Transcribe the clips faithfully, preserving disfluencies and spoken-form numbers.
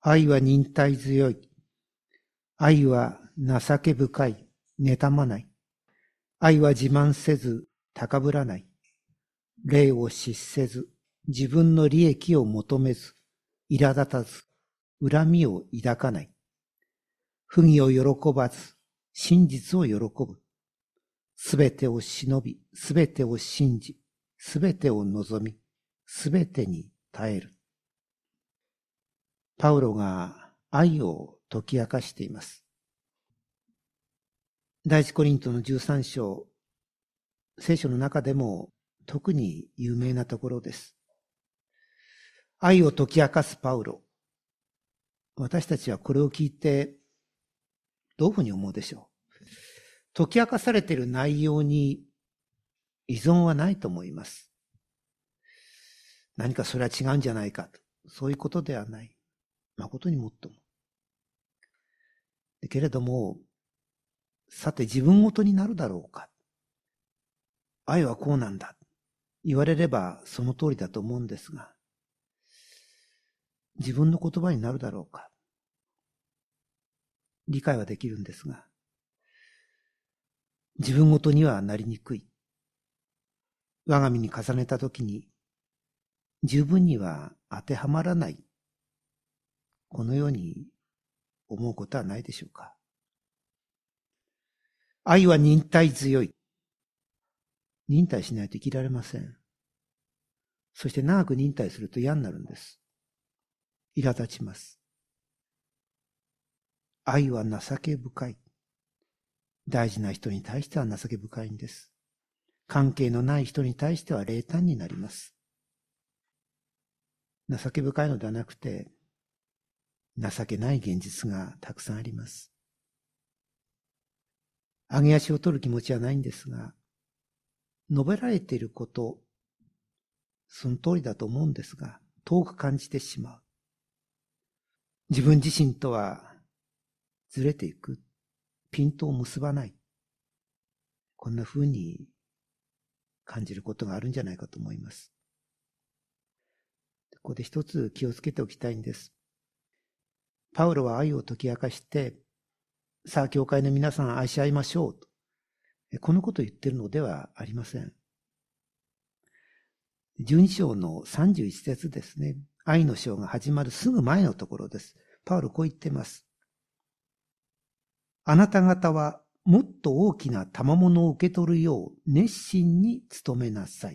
愛は忍耐強い。愛は情け深い。妬まない。愛は自慢せず、高ぶらない。礼を失せず、自分の利益を求めず、苛立たず、恨みを抱かない。不義を喜ばず、真実を喜ぶ。すべてを忍び、すべてを信じ、すべてを望み、すべてに耐える。パウロが愛を解き明かしています。第一コリントのじゅうさん章、聖書の中でも特に有名なところです。愛を解き明かすパウロ。私たちはこれを聞いてどういうふうに思うでしょう。解き明かされている内容に依存はないと思います。何かそれは違うんじゃないかと。そういうことではない。誠にもっとも。けれども、さて自分ごとになるだろうか。愛はこうなんだ。言われればその通りだと思うんですが、自分の言葉になるだろうか。理解はできるんですが、自分ごとにはなりにくい。我が身に重ねたときに、十分には当てはまらない。このように思うことはないでしょうか。愛は忍耐強い。忍耐しないと生きられません。そして長く忍耐すると嫌になるんです。苛立ちます。愛は情け深い。大事な人に対しては情け深いんです。関係のない人に対しては冷淡になります。情け深いのではなくて、情けない現実がたくさんあります。上げ足を取る気持ちはないんですが、述べられていること、その通りだと思うんですが、遠く感じてしまう。自分自身とはずれていく。ピントを結ばない。こんな風に感じることがあるんじゃないかと思います。ここで一つ気をつけておきたいんです。パウロは愛を解き明かして、さあ教会の皆さん愛し合いましょうと。このことを言っているのではありません。じゅうに章のさんじゅういち節ですね。愛の章が始まるすぐ前のところです。パウロこう言っています。あなた方はもっと大きな賜物を受け取るよう熱心に努めなさい。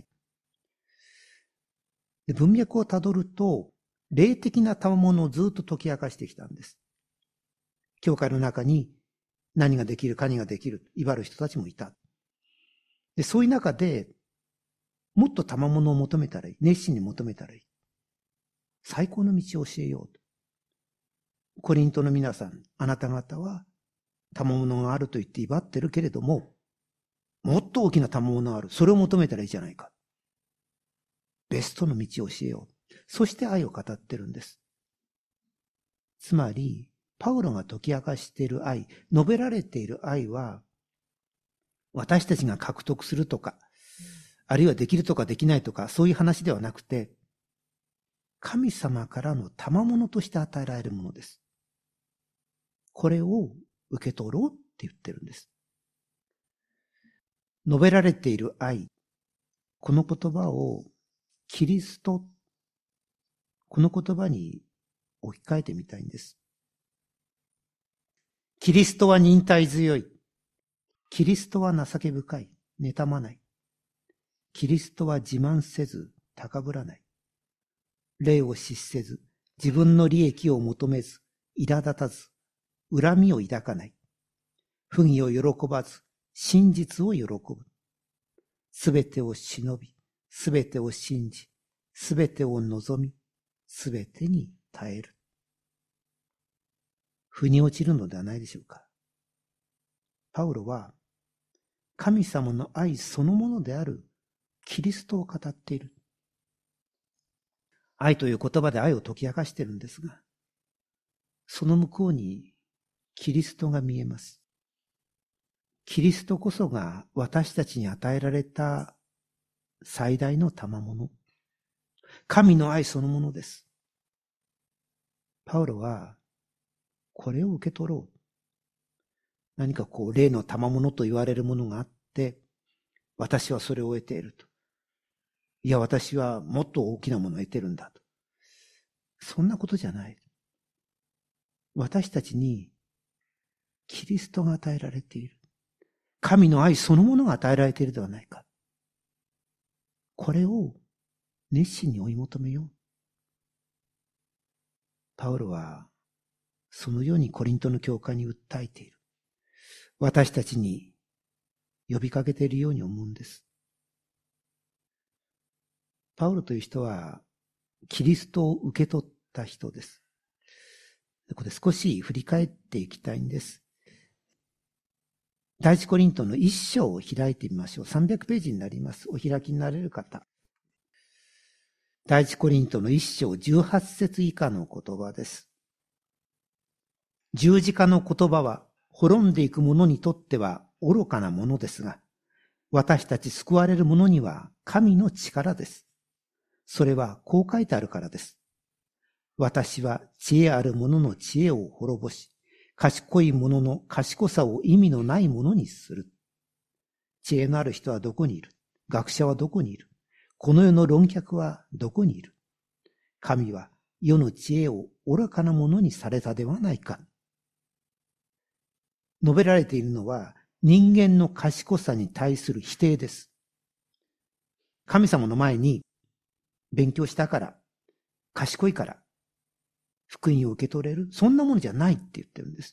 で文脈をたどると、霊的な賜物をずっと解き明かしてきたんです。教会の中に何ができる、何ができる、威張る人たちもいた。でそういう中で、もっと賜物を求めたらいい。熱心に求めたらいい。最高の道を教えようと。コリントの皆さん、あなた方は賜物があると言って威張ってるけれども、もっと大きな賜物がある。それを求めたらいいじゃないか。ベストの道を教えよう。そして愛を語ってるんです。つまり、パウロが解き明かしている愛、述べられている愛は、私たちが獲得するとか、あるいはできるとかできないとか、そういう話ではなくて、神様からの賜物として与えられるものです。これを受け取ろうって言ってるんです。述べられている愛、この言葉をキリスト、この言葉に置き換えてみたいんです。キリストは忍耐強い。キリストは情け深い。妬まない。キリストは自慢せず、高ぶらない。礼を失せず、自分の利益を求めず、苛立たず、恨みを抱かない。不義を喜ばず、真実を喜ぶ。すべてを忍び、すべてを信じ、すべてを望み、すべてに耐える。腑に落ちるのではないでしょうか。パウロは、神様の愛そのものであるキリストを語っている。愛という言葉で愛を解き明かしているんですが、その向こうにキリストが見えます。キリストこそが私たちに与えられた最大の賜物。神の愛そのものです。 パウロはこれを受け取ろう。何かこう例の賜物と言われるものがあって、私はそれを得ていると。いや、私はもっと大きなものを得てるんだと。そんなことじゃない。私たちにキリストが与えられている。神の愛そのものが与えられているではないか。これを熱心に追い求めよう。パウロはそのようにコリントの教会に訴えている。私たちに呼びかけているように思うんです。パウロという人はキリストを受け取った人です。ここで少し振り返っていきたいんです。第一コリントの一章を開いてみましょう。さんびゃくページになります。お開きになれる方。第一コリントの一章じゅうはち節以下の言葉です。十字架の言葉は滅んでいく者にとっては愚かなものですが、私たち救われる者には神の力です。それはこう書いてあるからです。私は知恵ある者の知恵を滅ぼし、賢い者の賢さを意味のないものにする。知恵のある人はどこにいる？学者はどこにいる？この世の論客はどこにいる？神は世の知恵を愚かなものにされたではないか。述べられているのは人間の賢さに対する否定です。神様の前に勉強したから、賢いから、福音を受け取れる、そんなものじゃないって言ってるんです。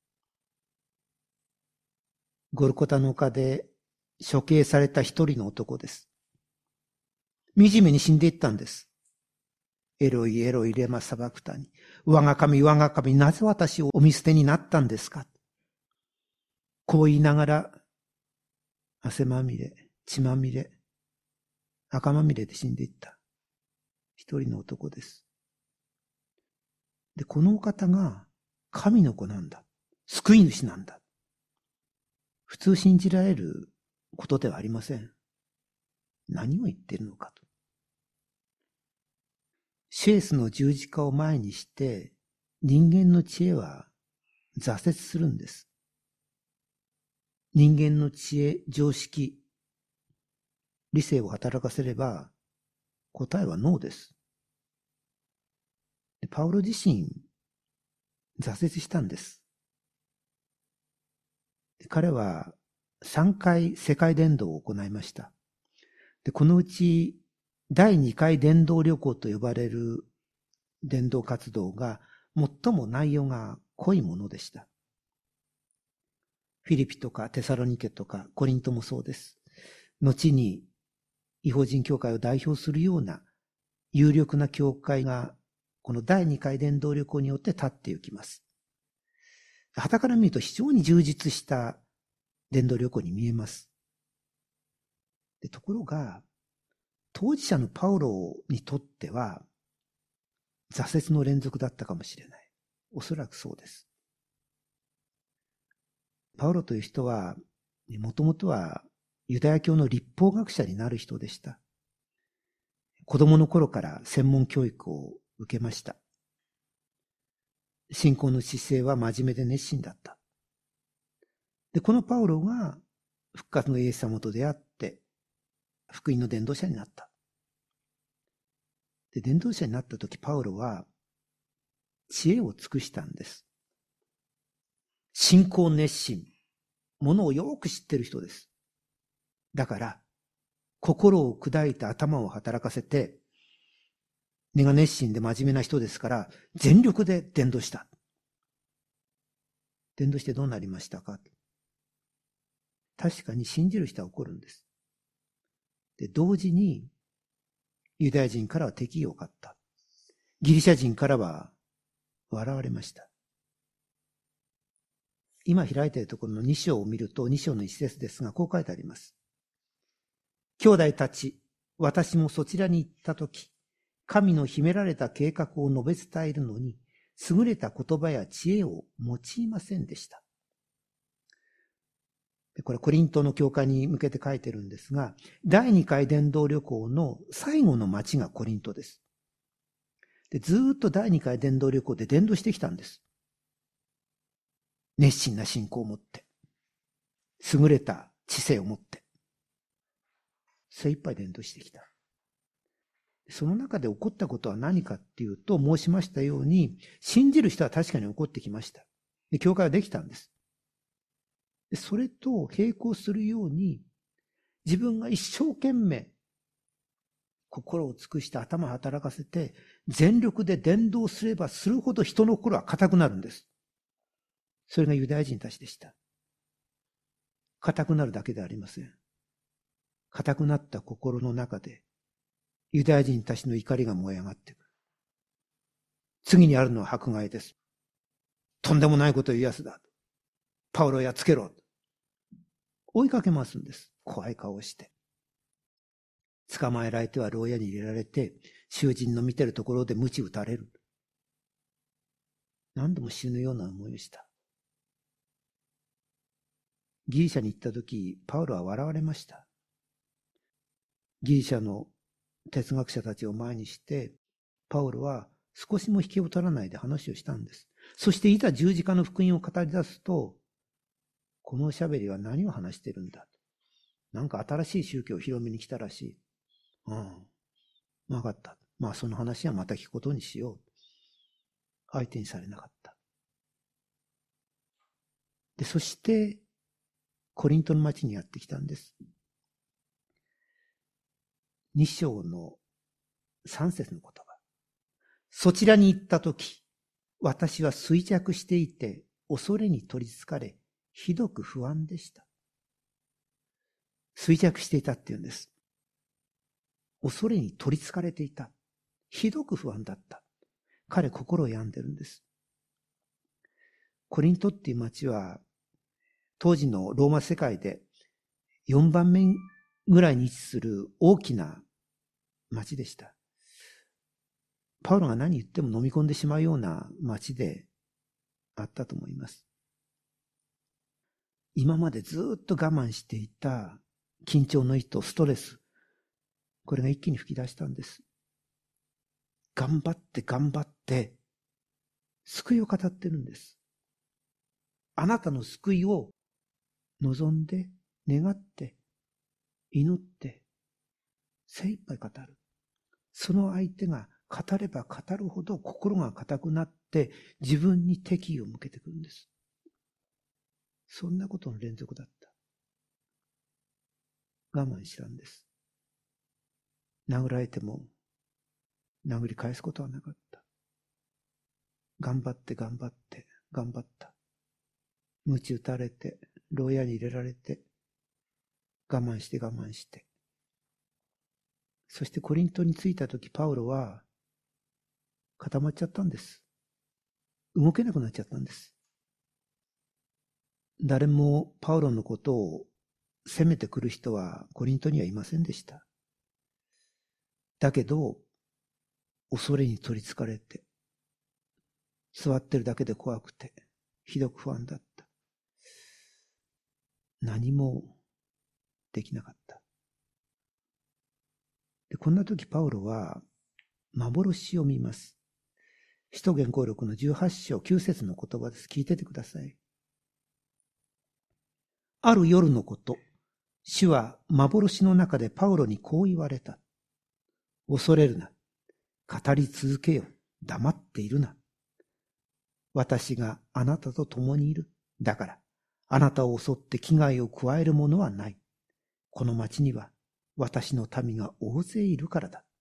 ゴルゴタの丘で処刑された一人の男です。惨めに死んでいったんです。エロイエロイレマサバクタに。我が神我が神、なぜ私をお見捨てになったんですか。こう言いながら、汗まみれ、血まみれ、赤まみれで死んでいった。一人の男です。で、このお方が神の子なんだ。救い主なんだ。普通信じられることではありません。何を言っているのかと。シエスの十字架を前にして、人間の知恵は挫折するんです。人間の知恵、常識、理性を働かせれば、答えはノーです。でパウロ自身、挫折したんです。で彼はさんかい世界伝道を行いました。でこのうちだいにかい伝道旅行と呼ばれる伝道活動が最も内容が濃いものでした。フィリピとかテサロニケとかコリントもそうです。後に異邦人教会を代表するような有力な教会がこのだいにかい伝道旅行によって立って行きます。傍から見ると非常に充実した伝道旅行に見えます。でところが、当事者のパウロにとっては挫折の連続だったかもしれない。おそらくそうです。パウロという人は、もともとはユダヤ教の律法学者になる人でした。子供の頃から専門教育を受けました。信仰の姿勢は真面目で熱心だった。で、このパウロが復活のイエス様と出会って、福音の伝道者になった。で、伝道者になったとき、パウロは知恵を尽くしたんです。信仰熱心。ものをよく知ってる人です。だから、心を砕いて頭を働かせて、根が熱心で真面目な人ですから、全力で伝道した。伝道してどうなりましたか？確かに信じる人は怒るんです。で、同時に、ユダヤ人からは敵意を買った。ギリシャ人からは笑われました。今開いているところのに章を見ると、に章の一節ですが、こう書いてあります。兄弟たち、私もそちらに行ったとき、神の秘められた計画を述べ伝えるのに、優れた言葉や知恵を用いませんでした。これコリントの教会に向けて書いてるんですが、だいにかい伝道旅行の最後の町がコリントです。 で、ずーっと第二回伝道旅行で伝道してきたんです。熱心な信仰を持って、優れた知性を持って、精一杯伝道してきた。その中で起こったことは何かっていうと、申しましたように、信じる人は確かに起こってきました。で、教会はできたんです。で、それと並行するように、自分が一生懸命、心を尽くして頭を働かせて、全力で伝道すればするほど人の心は固くなるんです。それがユダヤ人たちでした。固くなるだけではありません。固くなった心の中で、ユダヤ人たちの怒りが燃え上がってくる。次にあるのは迫害です。とんでもないことを言うやつだ。パウロをやっつけろ。追いかけ回すんです。怖い顔をして。捕まえられては牢屋に入れられて、囚人の見てるところで鞭打たれる。何度も死ぬような思いをした。ギリシャに行った時、パウロは笑われました。ギリシャの哲学者たちを前にして、パウロは少しも引けを取らないで話をしたんです。そしていざ十字架の福音を語り出すと、このおしゃべりは何を話してるんだ。なんか新しい宗教を広めに来たらしい。うん。分かった。まあその話はまた聞くことにしよう。相手にされなかった。で、そして、コリントの町にやってきたんです。に章のさん節の言葉。そちらに行ったとき、私は衰弱していて、恐れに取りつかれ、ひどく不安でした。衰弱していたって言うんです。恐れに取りつかれていた。ひどく不安だった。彼、心を病んでるんです。コリントっていう町は、当時のローマ世界でよんばんめぐらいに位置する大きな町でした。パウロが何言っても飲み込んでしまうような町であったと思います。今までずっと我慢していた緊張の糸、ストレス、これが一気に吹き出したんです。頑張って頑張って救いを語ってるんです。あなたの救いを望んで、願って、祈って、精一杯語る。その相手が語れば語るほど心が固くなって自分に敵意を向けてくるんです。そんなことの連続だった。我慢したんです。殴られても殴り返すことはなかった。頑張って頑張って頑張った。鞭打たれて、牢屋に入れられて、我慢して我慢して。そしてコリントに着いたとき、パウロは固まっちゃったんです。動けなくなっちゃったんです。誰もパウロのことを責めてくる人はコリントにはいませんでした。だけど、恐れに取りつかれて、座ってるだけで怖くて、ひどく不安だった。何もできなかった。で、こんな時パウロは幻を見ます。使徒言行録のじゅうはち章きゅう節の言葉です。聞いててください。ある夜のこと、主は幻の中でパウロにこう言われた。恐れるな。語り続けよ。黙っているな。私があなたと共にいる。だから、あなたを襲って危害を加える者はない。この町には私の民が大勢いるからだ。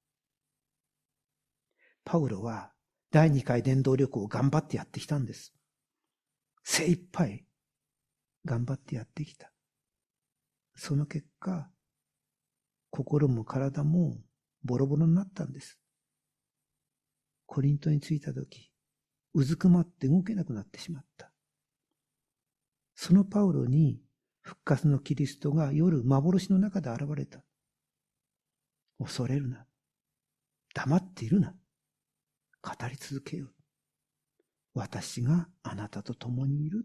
パウロは第二回伝道旅行を頑張ってやってきたんです。精一杯頑張ってやってきた。その結果、心も体もボロボロになったんです。コリントに着いたとき、うずくまって動けなくなってしまった。そのパウロに復活のキリストが夜幻の中で現れた。恐れるな。黙っているな。語り続けよう。私があなたと共にいる。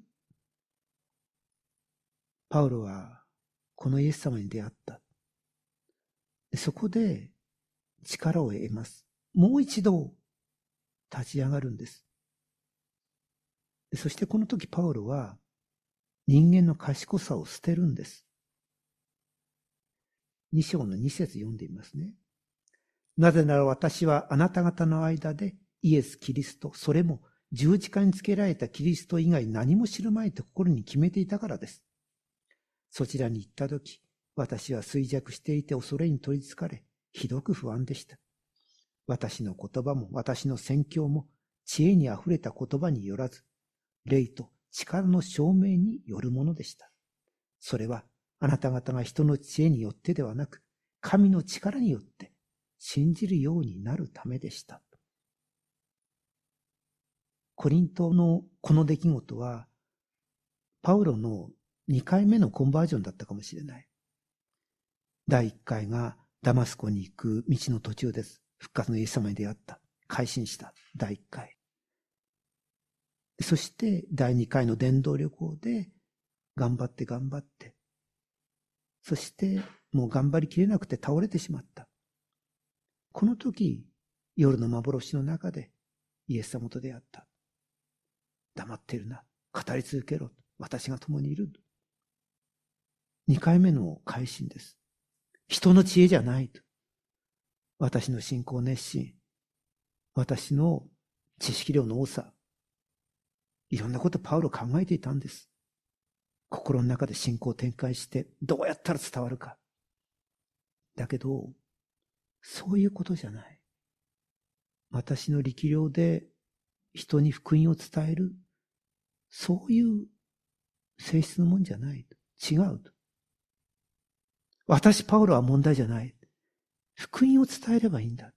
パウロはこのイエス様に出会った。そこで力を得ます。もう一度立ち上がるんです。そしてこの時パウロは人間の賢さを捨てるんです。に章のに節読んでみますね。なぜなら私はあなた方の間でイエス・キリスト、それも十字架につけられたキリスト以外何も知るまいと心に決めていたからです。そちらに行った時、私は衰弱していて恐れに取りつかれ、ひどく不安でした。私の言葉も私の宣教も知恵にあふれた言葉によらず、霊と力の証明によるものでした。それはあなた方が人の知恵によってではなく、神の力によって信じるようになるためでした。コリントのこの出来事は、パウロのにかいめのコンバージョンだったかもしれない。だいいっかいがダマスコに行く道の途中です。復活のイエス様に出会った。改心した。だいいっかい。そしてだいにかいの伝道旅行で頑張って頑張って。そしてもう頑張りきれなくて倒れてしまった。この時、夜の幻の中でイエス様と出会った。黙っているな。語り続けろ。私が共にいる。にかいめの改心です。人の知恵じゃないと。私の信仰熱心。私の知識量の多さ。いろんなことパウロ考えていたんです。心の中で信仰を展開してどうやったら伝わるか。だけど、そういうことじゃない。私の力量で人に福音を伝える。そういう性質のもんじゃない。違うと。私、パウロは問題じゃない。福音を伝えればいいんだ。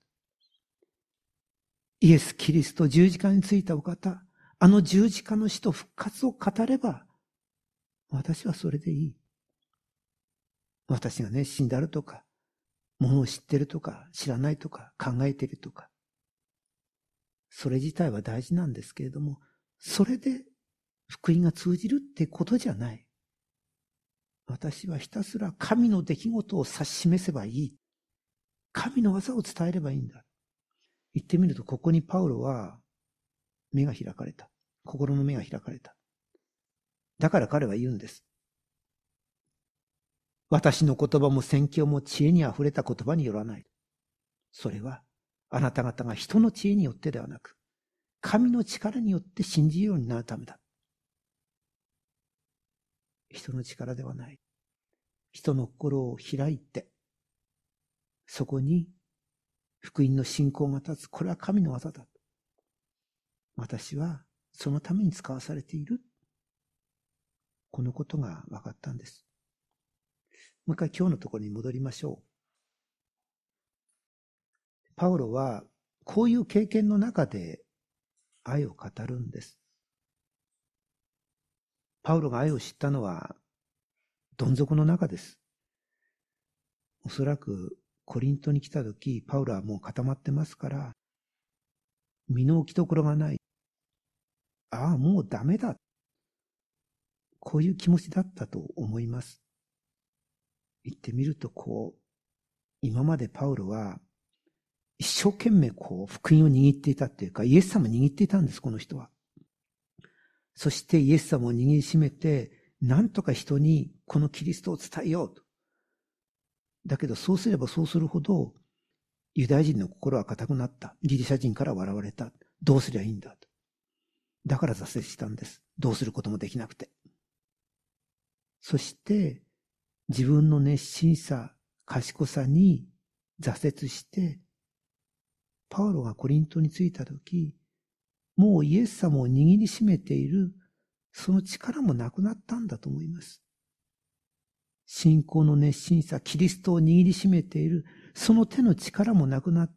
イエス・キリスト十字架についたお方、あの十字架の死と復活を語れば、私はそれでいい。私が熱心であるとか、ものを知ってるとか、知らないとか、考えているとか、それ自体は大事なんですけれども、それで福音が通じるってことじゃない。私はひたすら神の出来事を指し示せばいい。神の技を伝えればいいんだ。言ってみると、ここにパウロは目が開かれた。心の目が開かれた。だから彼は言うんです。私の言葉も宣教も知恵にあふれた言葉によらない。それはあなた方が人の知恵によってではなく、神の力によって信じるようになるためだ。人の力ではない。人の心を開いて、そこに福音の信仰が立つ。これは神の技だ。私はそのために使わされている。このことが分かったんです。もう一回今日のところに戻りましょう。パウロはこういう経験の中で愛を語るんです。パウロが愛を知ったのはどん底の中です。おそらくコリントに来たとき、パウロはもう固まってますから、身の置きどころがない。ああ、もうダメだ。こういう気持ちだったと思います。言ってみると、こう、今までパウロは一生懸命こう、福音を握っていたっていうか、イエス様を握っていたんです、この人は。そしてイエス様を握りしめて、なんとか人にこのキリストを伝えようと。だけどそうすればそうするほど、ユダヤ人の心は固くなった。ギリシャ人から笑われた。どうすりゃいいんだと。だから挫折したんです。どうすることもできなくて。そして、自分の熱心さ、賢さに挫折して、パウロがコリントに着いたとき、もうイエス様を握りしめている、その力もなくなったんだと思います。信仰の熱心さ、キリストを握りしめている、その手の力もなくなって、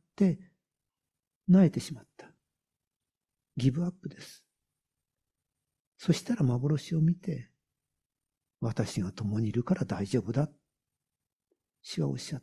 萎えてしまった。ギブアップです。そしたら幻を見て、私が共にいるから大丈夫だ。主はおっしゃった。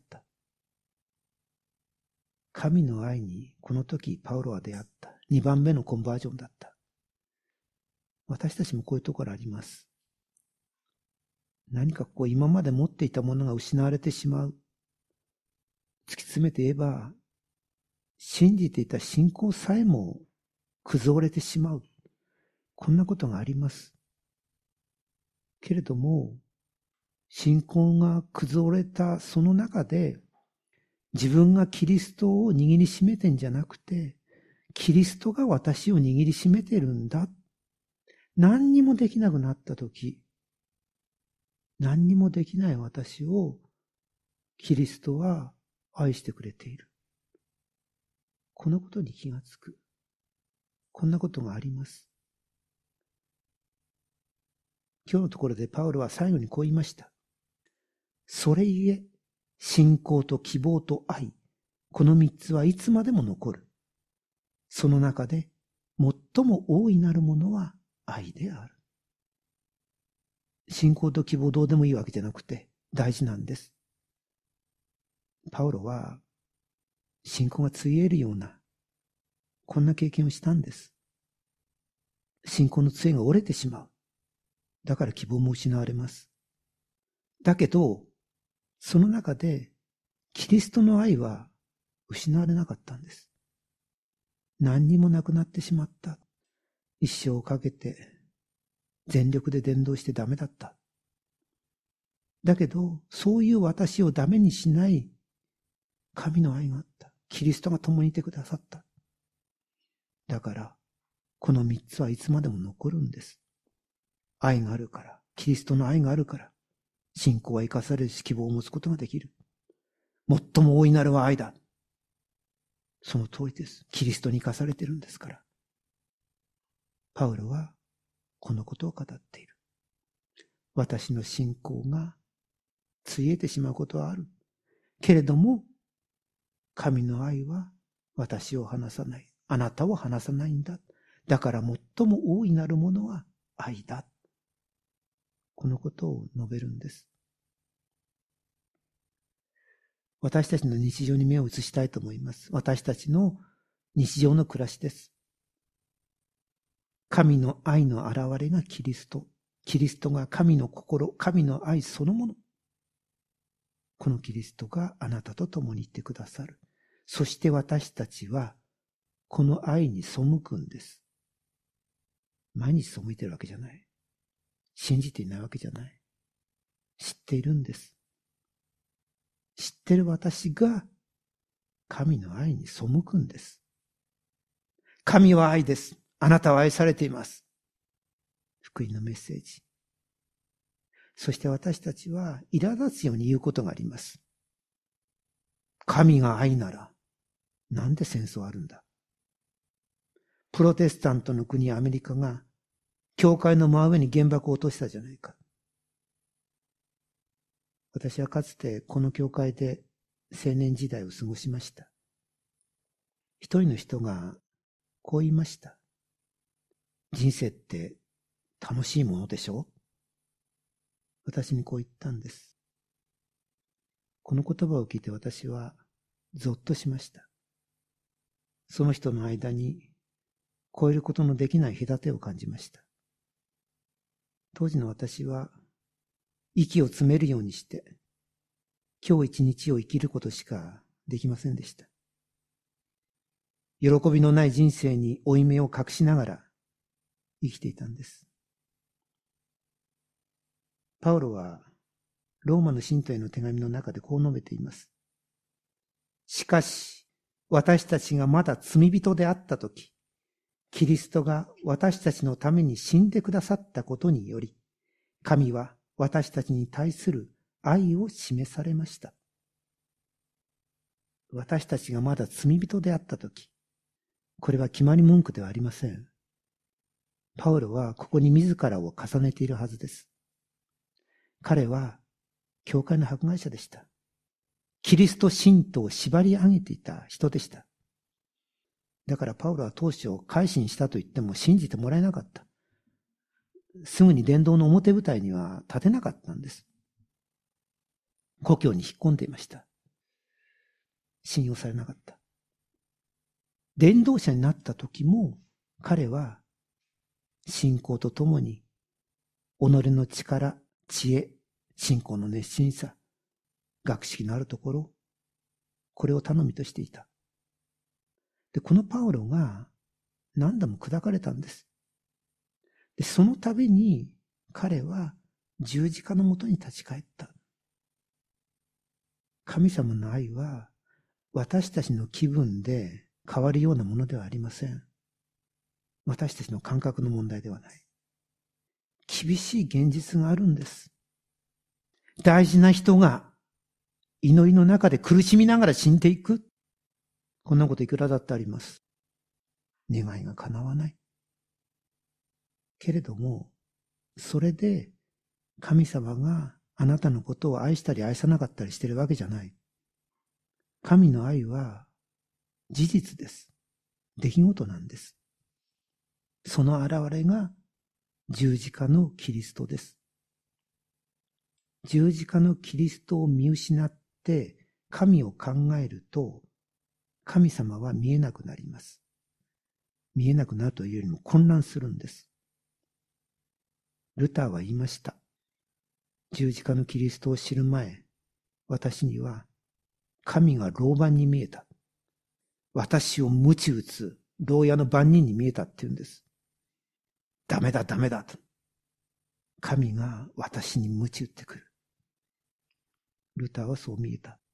神の愛にこの時パウロは出会った。二番目のコンバージョンだった。私たちもこういうところあります。何かこう今まで持っていたものが失われてしまう。突き詰めて言えば、信じていた信仰さえも崩れてしまう。こんなことがあります。けれども、信仰が崩れたその中で、自分がキリストを握りしめてんじゃなくて、キリストが私を握りしめてるんだ。何にもできなくなったとき、何にもできない私をキリストは愛してくれている。このことに気がつく。こんなことがあります。今日のところでパウロは最後にこう言いました。それゆえ、信仰と希望と愛、この三つはいつまでも残る。その中で最も大いなるものは愛である。信仰と希望どうでもいいわけじゃなくて大事なんです。パウロは信仰がついえるようなこんな経験をしたんです。信仰の杖が折れてしまう。だから希望も失われます。だけど、その中でキリストの愛は失われなかったんです。何にもなくなってしまった。一生をかけて全力で伝道してダメだった。だけど、そういう私をダメにしない神の愛があった。キリストが共にいてくださった。だから、この三つはいつまでも残るんです。愛があるから、キリストの愛があるから、信仰は生かされるし希望を持つことができる。最も大いなるは愛だ。その通りです。キリストに生かされているんですから。パウロはこのことを語っている。私の信仰がついえてしまうことはある。けれども、神の愛は私を離さない。あなたを離さないんだ。だから最も大いなるものは愛だ。このことを述べるんです。私たちの日常に目を移したいと思います。私たちの日常の暮らしです。神の愛の現れがキリスト。キリストが神の心、神の愛そのもの。このキリストがあなたと共にいてくださる。そして私たちはこの愛に背くんです。毎日背いてるわけじゃない。信じていないわけじゃない。知っているんです。知ってる私が神の愛に背くんです。神は愛です。あなたは愛されています。福音のメッセージ。そして私たちは苛立つように言うことがあります。神が愛なら、なんで戦争あるんだ。プロテスタントの国アメリカが、教会の真上に原爆を落としたじゃないか。私はかつてこの教会で青年時代を過ごしました。一人の人がこう言いました。人生って楽しいものでしょ？私にこう言ったんです。この言葉を聞いて私はゾッとしました。その人の間に超えることのできない隔てを感じました。当時の私は息を詰めるようにして今日一日を生きることしかできませんでした。喜びのない人生に負い目を隠しながら生きていたんです。パウロはローマの信徒への手紙の中でこう述べています。しかし私たちがまだ罪人であったとき、キリストが私たちのために死んでくださったことにより、神は私たちに対する愛を示されました。私たちがまだ罪人であったとき、これは決まり文句ではありません。パウロはここに自らを重ねているはずです。彼は教会の迫害者でした。キリスト信徒を縛り上げていた人でした。だからパウロは当初改心したと言っても信じてもらえなかった。すぐに伝道の表舞台には立てなかったんです。故郷に引っ込んでいました。信用されなかった。伝道者になった時も彼は信仰とともに己の力、知恵、信仰の熱心さ、学識のあるところ、これを頼みとしていた。で、このパウロが何度も砕かれたんです。で、その度に彼は十字架のもとに立ち返った。神様の愛は私たちの気分で変わるようなものではありません。私たちの感覚の問題ではない。厳しい現実があるんです。大事な人が祈りの中で苦しみながら死んでいく。こんなこといくらだってあります。願いが叶わない。けれども、それで神様があなたのことを愛したり愛さなかったりしてるわけじゃない。神の愛は事実です。出来事なんです。その現れが十字架のキリストです。十字架のキリストを見失って神を考えると、神様は見えなくなります。見えなくなるというよりも混乱するんです。ルターは言いました。十字架のキリストを知る前、私には神が老番に見えた。私を鞭打つ牢屋の番人に見えたって言うんです。ダメだダメだと。神が私に鞭打ってくる。ルターはそう見えた。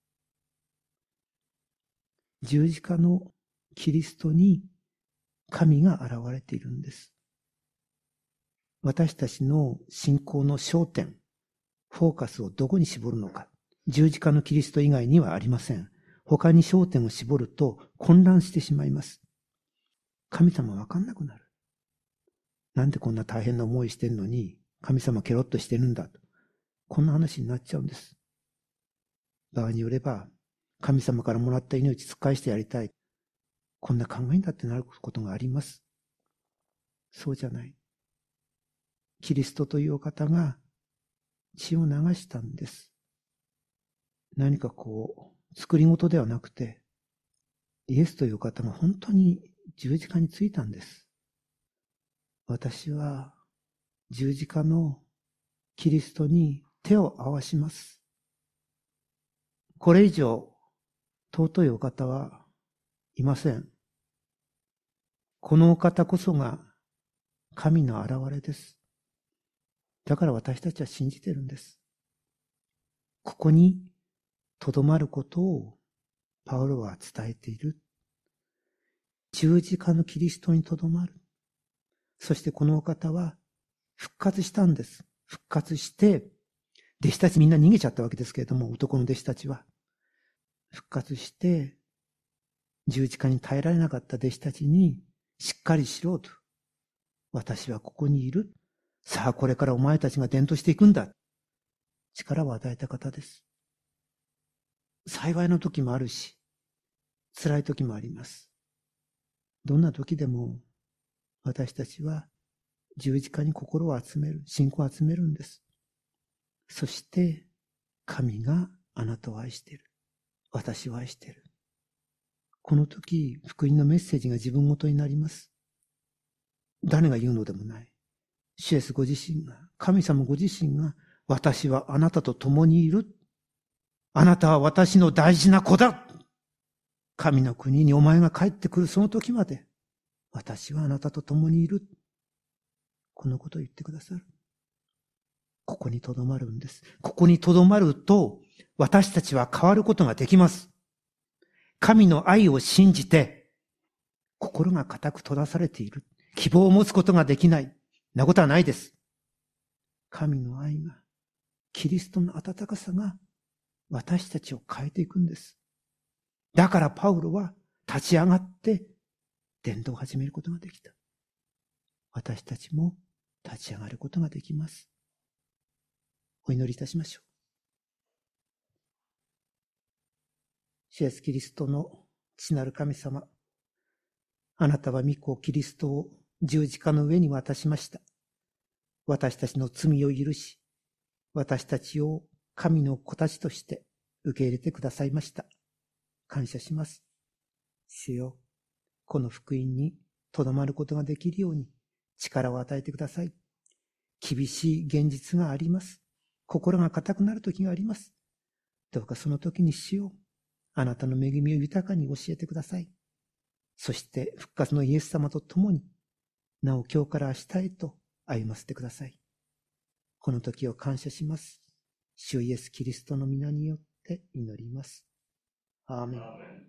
十字架のキリストに神が現れているんです。私たちの信仰の焦点、フォーカスをどこに絞るのか。十字架のキリスト以外にはありません。他に焦点を絞ると混乱してしまいます。神様わかんなくなる。なんでこんな大変な思いしてんのに神様ケロッとしてるんだと。こんな話になっちゃうんです。場合によれば、神様からもらった命突っ返してやりたい。こんな考えにだってなることがあります。そうじゃない。キリストというお方が血を流したんです。何かこう、作り事ではなくて、イエスというお方が本当に十字架についたんです。私は十字架のキリストに手を合わします。これ以上尊いお方はいません。このお方こそが神の現れです。だから私たちは信じてるんです。ここにとどまることをパウロは伝えている。十字架のキリストにとどまる。そしてこのお方は復活したんです。復活して、弟子たちみんな逃げちゃったわけですけれども、男の弟子たちは。復活して、十字架に耐えられなかった弟子たちに、しっかりしろと。私はここにいる。さあこれからお前たちが伝統していくんだ。力を与えた方です。幸いの時もあるし、辛い時もあります。どんな時でも私たちは十字架に心を集める、信仰を集めるんです。そして神があなたを愛している。私を愛している。この時、福音のメッセージが自分ごとになります。誰が言うのでもない。主イエスご自身が、神様ご自身が、私はあなたと共にいる。あなたは私の大事な子だ。神の国にお前が帰ってくるその時まで、私はあなたと共にいる。このことを言ってくださる。ここに留まるんです。ここに留まると、私たちは変わることができます。神の愛を信じて、心が固く閉ざされている。希望を持つことができない。なことはないです。神の愛が、キリストの温かさが、私たちを変えていくんです。だからパウロは立ち上がって、伝道を始めることができた。私たちも立ち上がることができます。お祈りいたしましょう。主イエスキリストの父なる神様、あなたは御子キリストを十字架の上に渡しました。私たちの罪を許し、私たちを神の子たちとして受け入れてくださいました。感謝します。主よ、この福音にとどまることができるように力を与えてください。厳しい現実があります。心が固くなる時があります。どうかその時に主よ、あなたの恵みを豊かに教えてください。 そして復活のイエス様と共に、なお今日から明日へと歩ませてください。この時を感謝します。主イエスキリストの皆によって祈ります。アーメン。